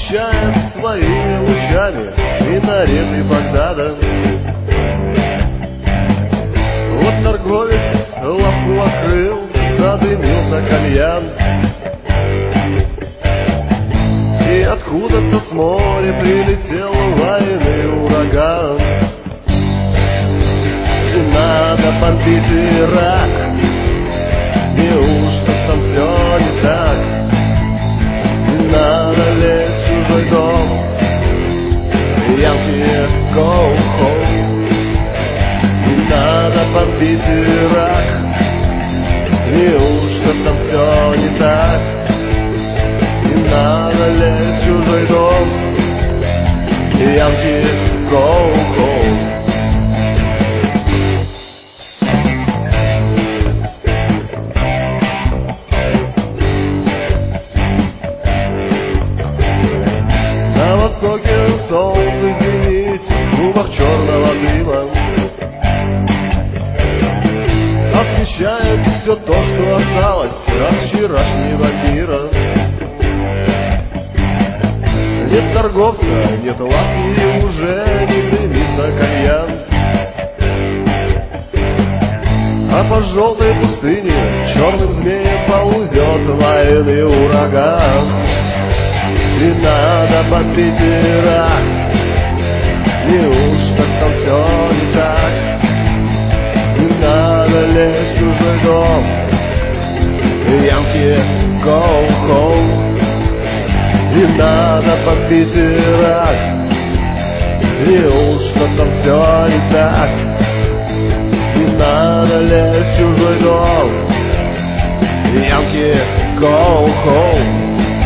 освещает своими лучами минареты Багдада. Вот торговец лавку открыл, задымился кальян, и откуда-то с моря прилетел военный ураган. И надо бомбить Ирак, неужто там все не так? Не надо лезть в чужой дом, Янки, go home. Не надо бомбить Ирак, неужто там все не так? Не надо лезть в чужой дом, Янки, go home. На востоке солнце зенит в клубах черного дыма, освещает все то, что осталось от вчерашнего мира. Нет торговца, нет лавки, уже не дымится кальян, а по желтой пустыне черным змеем ползет военный ураган. Не надо бомбить Ирак, неужто там все не так? Не надо лезть в чужой дом, Янки, go home. Не надо бомбить Ирак, неужто там все не так? Не надо лезть в чужой дом, Янки, go home.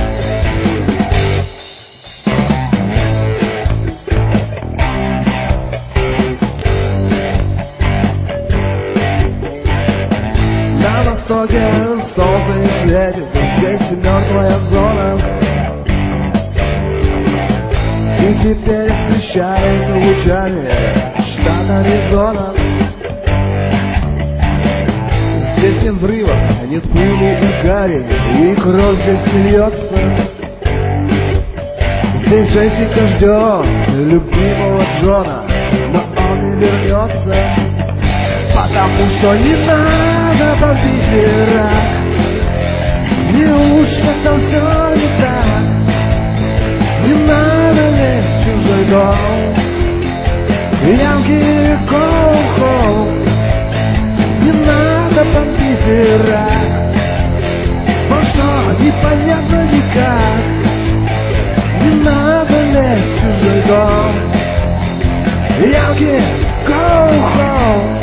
На востоке солнце не светит, здесь мертвая зона, и теперь освещает лучами штат Аризона. Здесь нет взрывов, нет пыли и гари, и кровь здесь не льется. Здесь Джессика ждет любимого Джона, но он не вернется, потому что не надо бомбить Ирак, неужто там все не так? Не надо лезть в чужой дом, Янки, go home. Не надо бомбить Ирак, но что непонятно никак. Не надо лезть в чужой дом, Янки, go home.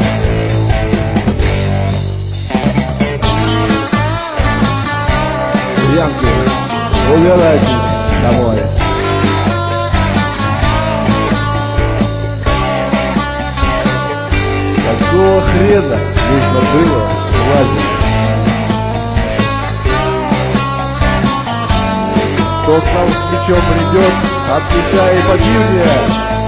Янки, убирайтесь домой. Какого хрена нужно было лазить? Кто к нам с мечом придет, отвечай и побил меня.